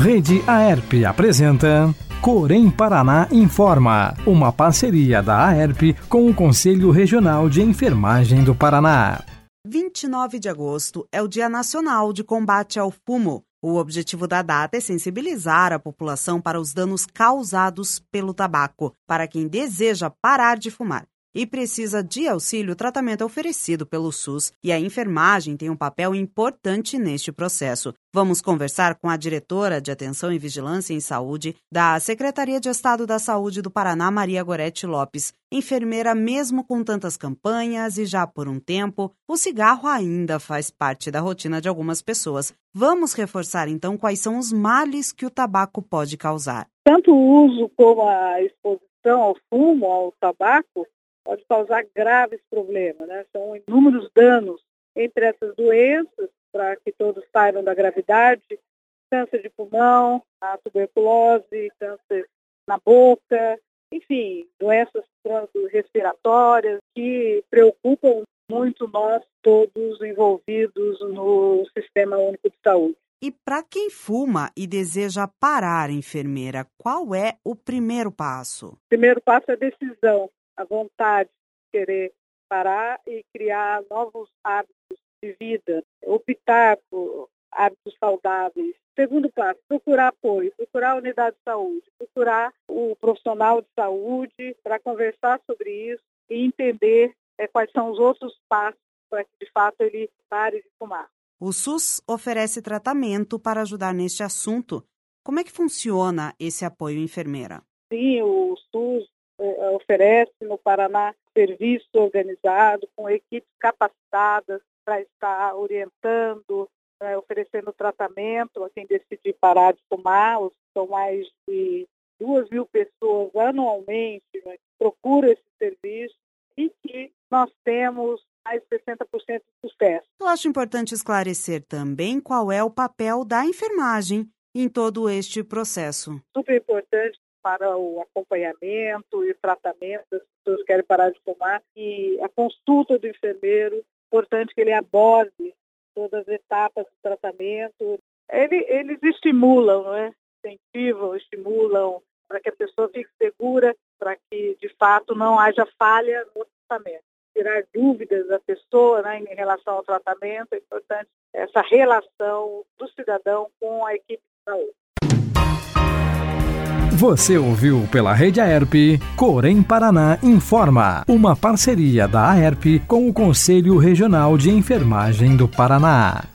Rede Aerp apresenta Corém Paraná Informa, uma parceria da Aerp com o Conselho Regional de Enfermagem do Paraná. 29 de agosto é o Dia Nacional de Combate ao Fumo. O objetivo da data é sensibilizar a população para os danos causados pelo tabaco, para quem deseja parar de fumar e precisa de auxílio. O tratamento é oferecido pelo SUS e a enfermagem tem um papel importante neste processo. Vamos conversar com a diretora de Atenção e Vigilância em Saúde da Secretaria de Estado da Saúde do Paraná, Maria Gorete Lopes. Enfermeira, mesmo com tantas campanhas e já por um tempo, o cigarro ainda faz parte da rotina de algumas pessoas. Vamos reforçar então quais são os males que o tabaco pode causar. Tanto o uso como a exposição ao fumo, ao tabaco, pode causar graves problemas, né? São inúmeros danos entre essas doenças, para que todos saibam da gravidade: câncer de pulmão, a tuberculose, câncer na boca, enfim, doenças respiratórias que preocupam muito nós todos envolvidos no Sistema Único de Saúde. E para quem fuma e deseja parar, enfermeira, qual é o primeiro passo? O primeiro passo é a decisão, a vontade de querer parar e criar novos hábitos de vida, optar por hábitos saudáveis. Segundo passo, procurar apoio, procurar a unidade de saúde, procurar o profissional de saúde para conversar sobre isso e entender quais são os outros passos para que, de fato, ele pare de fumar. O SUS oferece tratamento para ajudar neste assunto. Como é que funciona esse apoio, enfermeira? Sim, o SUS oferece no Paraná serviço organizado com equipes capacitadas para estar orientando, oferecendo tratamento a quem decidir parar de fumar. São mais de 2.000 pessoas anualmente, né, que procuram esse serviço e que nós temos mais de 60% de sucesso. Eu acho importante esclarecer também qual é o papel da enfermagem em todo este processo. Super importante para o acompanhamento e o tratamento das pessoas que querem parar de fumar, e a consulta do enfermeiro, importante que ele aborde todas as etapas do tratamento. Eles estimulam, né? Incentivam, estimulam para que a pessoa fique segura, para que de fato não haja falha no tratamento. Tirar dúvidas da pessoa, né, em relação ao tratamento. É importante essa relação do cidadão com a equipe de saúde. Você ouviu pela Rede Aerp Corém Paraná Informa, uma parceria da Aerp com o Conselho Regional de Enfermagem do Paraná.